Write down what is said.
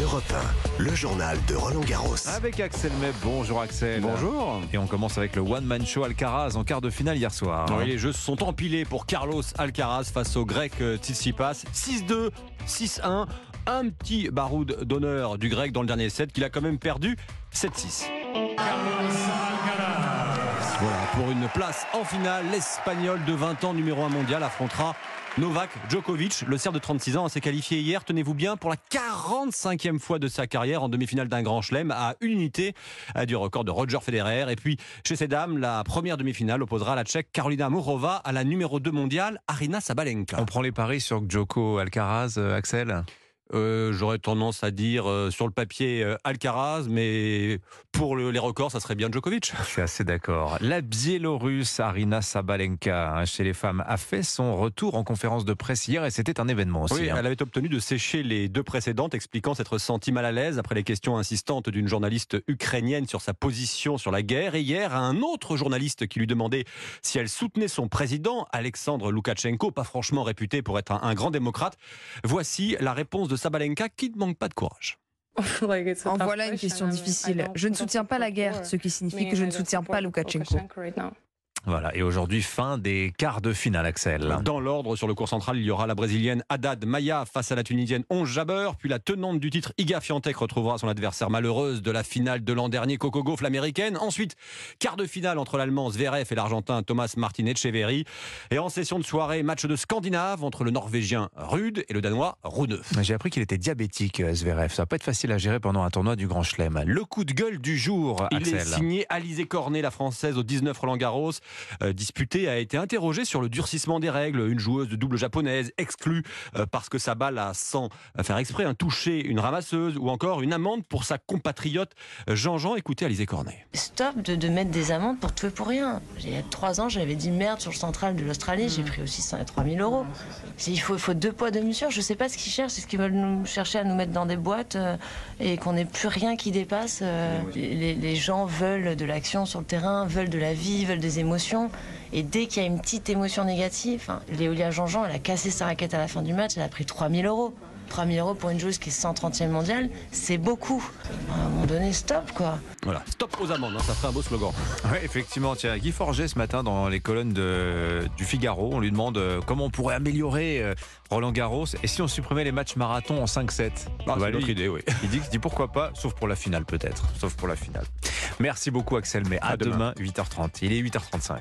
Europe 1, le journal de Roland Garros. Avec Axel May. Bonjour Axel. Bonjour. Et on commence avec le one-man show Alcaraz en quart de finale hier soir. Oui, les jeux se sont empilés pour Carlos Alcaraz face au grec Tsitsipas. 6-2, 6-1. Un petit baroud d'honneur du grec dans le dernier set qu'il a quand même perdu 7-6. Voilà, pour une place en finale, l'Espagnol de 20 ans, numéro 1 mondial, affrontera Novak Djokovic. Le Serbe de 36 ans s'est qualifié hier, tenez-vous bien, pour la 45e fois de sa carrière en demi-finale d'un grand chelem, à une unité du record de Roger Federer. Et puis, chez ces dames, la première demi-finale opposera la Tchèque Karolina Muchova à la numéro 2 mondiale, Aryna Sabalenka. On prend les paris sur Djoko Alcaraz, Axel. J'aurais tendance à dire sur le papier Alcaraz, mais pour les records, ça serait bien Djokovic. Je suis assez d'accord. La Biélorusse Aryna Sabalenka, chez les femmes, a fait son retour en conférence de presse hier et c'était un événement aussi. Oui, elle avait obtenu de sécher les deux précédentes, expliquant s'être sentie mal à l'aise après les questions insistantes d'une journaliste ukrainienne sur sa position sur la guerre. Et hier, un autre journaliste qui lui demandait si elle soutenait son président, Alexandre Loukachenko, pas franchement réputé pour être un grand démocrate. Voici la réponse de Sabalenka qui ne manque pas de courage. En voilà une question difficile. Je ne soutiens pas la guerre, ce qui signifie que je ne soutiens pas Loukachenko. Voilà, et aujourd'hui, fin des quarts de finale, Axel. Dans l'ordre, sur le court central, il y aura la brésilienne Haddad Maia face à la tunisienne Ons Jabeur, puis la tenante du titre Iga Swiatek retrouvera son adversaire malheureuse de la finale de l'an dernier, Coco Gauff, l'américaine. Ensuite, quart de finale entre l'allemand Zverev et l'argentin Thomas Martin Etcheverry. Et en session de soirée, match de Scandinave entre le norvégien Ruud et le danois Rune. J'ai appris qu'il était diabétique, Zverev. Ça va pas être facile à gérer pendant un tournoi du Grand Chelem. Le coup de gueule du jour, Il Axel. est signé Alizé Cornet, la française au 19 Roland Garros. Disputée, a été interrogée sur le durcissement des règles. Une joueuse de double japonaise exclue parce que sa balle a, sans faire exprès, touché une ramasseuse, ou encore une amende pour sa compatriote Jean-Jean. Écoutez Alizé Cornet. Stop de mettre des amendes pour tout et pour rien. Il y a 3 ans, j'avais dit merde sur le central de l'Australie, j'ai pris aussi 3 000 €. Il faut 2 poids 2 mesures. Je sais pas ce qu'ils cherchent. Est-ce qu'ils veulent nous chercher à nous mettre dans des boîtes et qu'on n'ait plus rien qui dépasse les gens veulent de l'action sur le terrain, veulent de la vie, veulent des émotions. Et dès qu'il y a une petite émotion négative, Léolia Jean-Jean, elle a cassé sa raquette à la fin du match, elle a pris 3 000 €. 3 000 € pour une joueuse qui est 130e mondiale, c'est beaucoup. À un moment donné, stop, quoi. Voilà, stop aux amendes, ça ferait un beau slogan. Oui, effectivement. Tiens, Guy Forget, ce matin, dans les colonnes du Figaro, on lui demande comment on pourrait améliorer Roland Garros et si on supprimait les matchs marathons en 5-7. C'est une autre idée, oui. Il dit pourquoi pas, sauf pour la finale peut-être. Sauf pour la finale. Merci beaucoup, Axel, mais à demain, 8h30. Il est 8h35.